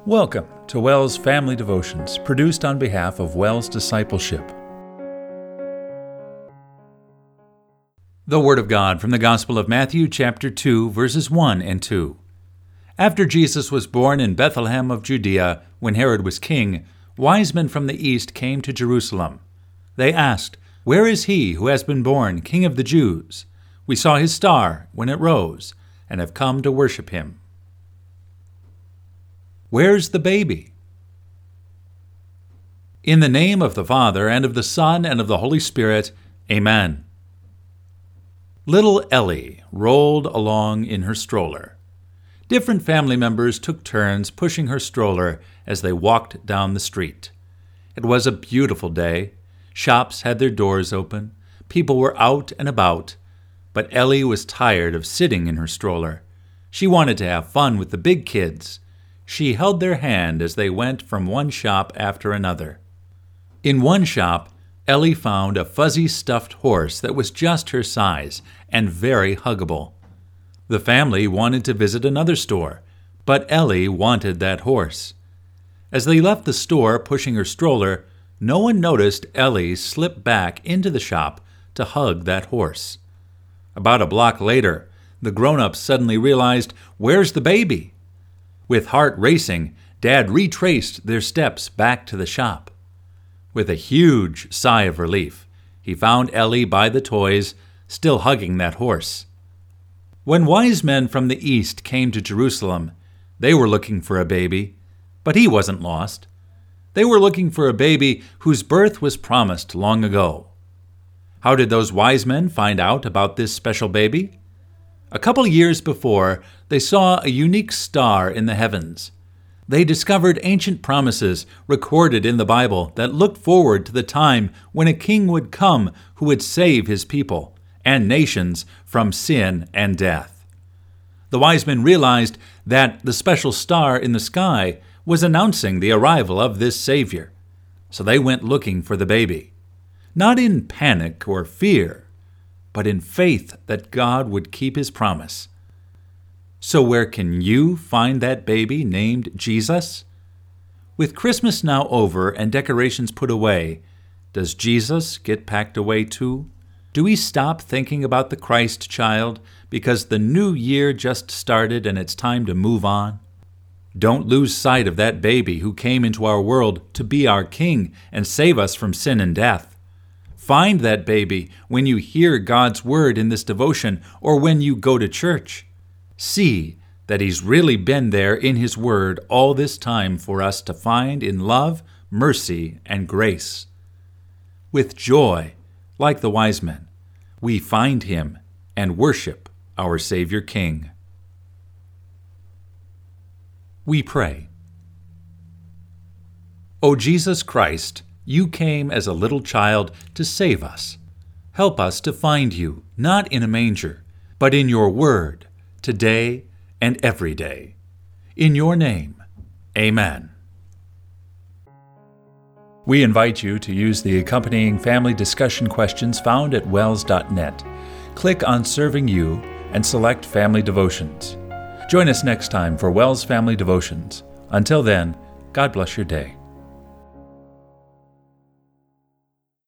Welcome to WELS Family Devotions, produced on behalf of WELS Discipleship. The Word of God from the Gospel of Matthew, chapter 2, verses 1 and 2. After Jesus was born in Bethlehem of Judea, when Herod was king, wise men from the east came to Jerusalem. They asked, "Where is he who has been born King of the Jews? We saw his star when it rose, and have come to worship him." Where's the baby? In the name of the Father, and of the Son, and of the Holy Spirit, Amen. Little Ellie rolled along in her stroller. Different family members took turns pushing her stroller as they walked down the street. It was a beautiful day. Shops had their doors open. People were out and about. But Ellie was tired of sitting in her stroller. She wanted to have fun with the big kids. She held their hand as they went from one shop after another. In one shop, Ellie found a fuzzy stuffed horse that was just her size and very huggable. The family wanted to visit another store, but Ellie wanted that horse. As they left the store pushing her stroller, no one noticed Ellie slip back into the shop to hug that horse. About a block later, the grown-ups suddenly realized, "Where's the baby?" With heart racing, Dad retraced their steps back to the shop. With a huge sigh of relief, he found Ellie by the toys, still hugging that horse. When wise men from the east came to Jerusalem, they were looking for a baby, but he wasn't lost. They were looking for a baby whose birth was promised long ago. How did those wise men find out about this special baby? A couple years before, they saw a unique star in the heavens. They discovered ancient promises recorded in the Bible that looked forward to the time when a king would come who would save his people and nations from sin and death. The wise men realized that the special star in the sky was announcing the arrival of this Savior. So they went looking for the baby, not in panic or fear, but in faith that God would keep his promise. So where can you find that baby named Jesus? With Christmas now over and decorations put away, does Jesus get packed away too? Do we stop thinking about the Christ child because the new year just started and it's time to move on? Don't lose sight of that baby who came into our world to be our King and save us from sin and death. Find that baby when you hear God's word in this devotion or when you go to church. See that he's really been there in his word all this time for us to find in love, mercy, and grace. With joy, like the wise men, we find him and worship our Savior King. We pray. O Jesus Christ, you came as a little child to save us. Help us to find you, not in a manger, but in your word, today and every day. In your name, Amen. We invite you to use the accompanying family discussion questions found at wels.net. Click on Serving You and select Family Devotions. Join us next time for WELS Family Devotions. Until then, God bless your day.